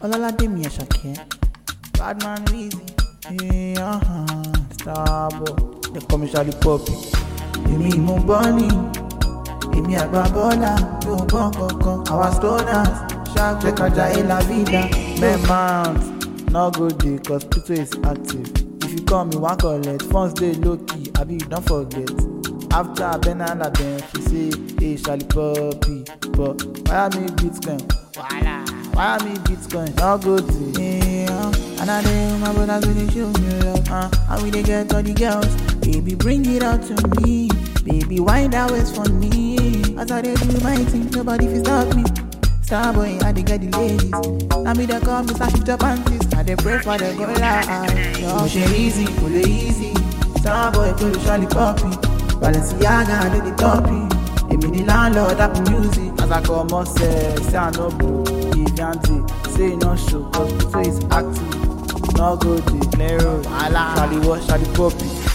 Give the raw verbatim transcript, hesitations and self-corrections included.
Ọlọ́ládé mi Àṣàkẹ́, Badman Weezy, hey, uh-huh, Starboy, they call me Charlie Poppy. Èmi mo bọ́ọ̀lì, èmi àgbà bọ́ọ̀là, yóò bọ́ kankan, our stoners, ṣáàjẹ́ kájà ẹ̀ la vida. Men mount, no go dey cause Pluto is active. If you call me one collect, funds dey low key, abi you don't forget. After Benala Ben, she say, hey Charlie Poppy, but why me Bitcoin? Voila. Why me Bitcoin? No go to yeah. And I know my brothers really show me love, uh, and we they get all the girls. Baby, bring it out to me. Baby, wind that waist for me. As I they do my thing, nobody can stop me. Starboy, I they get the ladies. I me they call me Sashi the panties. I they pray for the girl I yo, she easy, pull it easy. Starboy, pull the Charlie Poppy. Balenciaga, I do the toppy. Èmi ni landlord Apple Music. As I come out, say, say I no bro. Say you no show, cause Pluto is active. No go to Nero, Charlie what, Charlie Poppy.